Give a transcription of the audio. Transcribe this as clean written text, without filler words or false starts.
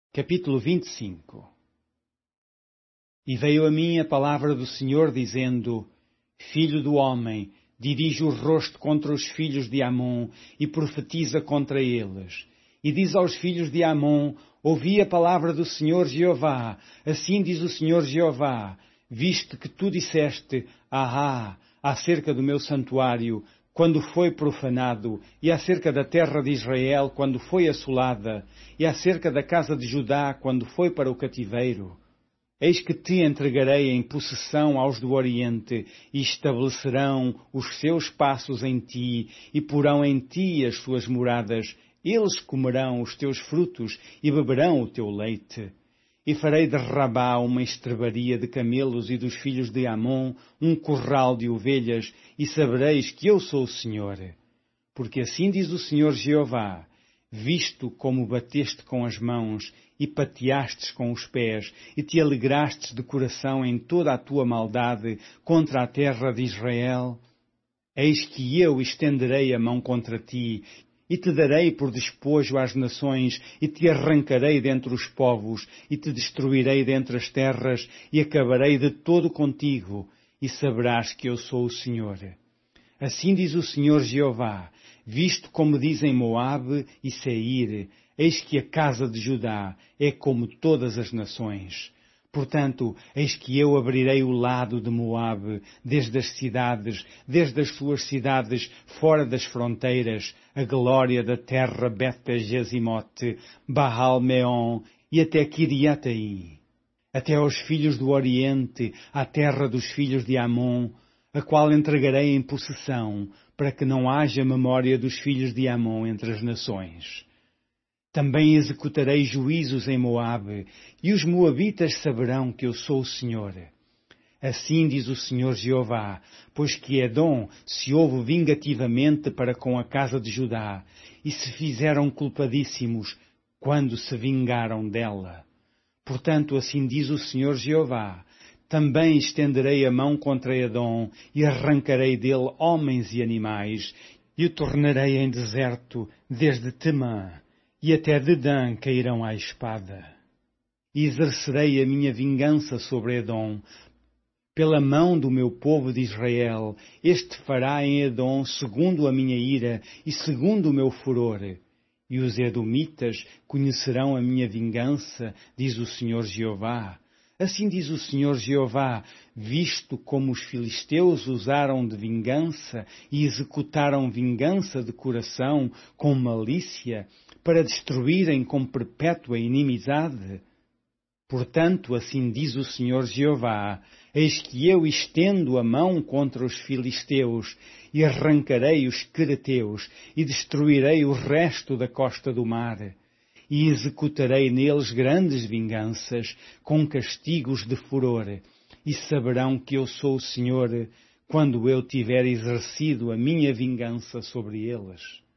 Capítulo 25. E veio a mim a palavra do Senhor, dizendo: Filho do homem, dirige o rosto contra os filhos de Amon e profetiza contra eles. E diz aos filhos de Amon: Ouvi a palavra do Senhor Jeová. Assim diz o Senhor Jeová: visto que tu disseste: acerca do meu santuário, quando foi profanado, e acerca da terra de Israel, quando foi assolada, e acerca da casa de Judá, quando foi para o cativeiro. Eis que te entregarei em possessão aos do Oriente, e estabelecerão os seus passos em ti, e porão em ti as suas moradas. Eles comerão os teus frutos, e beberão o teu leite. E farei de Rabá uma estrebaria de camelos e dos filhos de Amon um curral de ovelhas, e sabereis que eu sou o Senhor. Porque assim diz o Senhor Jeová: visto como bateste com as mãos, e pateastes com os pés, e te alegrastes de coração em toda a tua maldade contra a terra de Israel, eis que eu estenderei a mão contra ti, e te darei por despojo às nações, e te arrancarei dentre os povos, e te destruirei dentre as terras, e acabarei de todo contigo, e saberás que eu sou o Senhor. Assim diz o Senhor Jeová: visto como dizem Moabe e Seir, eis que a casa de Judá é como todas as nações. Portanto, eis que eu abrirei o lado de Moabe, desde as suas cidades fora das fronteiras, a glória da terra Bet-Jezimote, Baal-Meon e até Kiriataí, até aos filhos do Oriente, à terra dos filhos de Amon, a qual entregarei em possessão, para que não haja memória dos filhos de Amon entre as nações. Também executarei juízos em Moabe, e os moabitas saberão que eu sou o Senhor. Assim diz o Senhor Jeová: pois que Edom se houve vingativamente para com a casa de Judá, e se fizeram culpadíssimos quando se vingaram dela. Portanto, assim diz o Senhor Jeová: também estenderei a mão contra Edom, e arrancarei dele homens e animais, e o tornarei em deserto desde Temã, e até Dedã cairão à espada. E exercerei a minha vingança sobre Edom, pela mão do meu povo de Israel. Este fará em Edom segundo a minha ira e segundo o meu furor. E os edomitas conhecerão a minha vingança, diz o Senhor Jeová. Assim diz o Senhor Jeová: visto como os filisteus usaram de vingança e executaram vingança de coração com malícia, para destruírem com perpétua inimizade. Portanto, assim diz o Senhor Jeová: eis que eu estendo a mão contra os filisteus, e arrancarei os quereteus, e destruirei o resto da costa do mar. E executarei neles grandes vinganças, com castigos de furor, e saberão que eu sou o Senhor, quando eu tiver exercido a minha vingança sobre eles.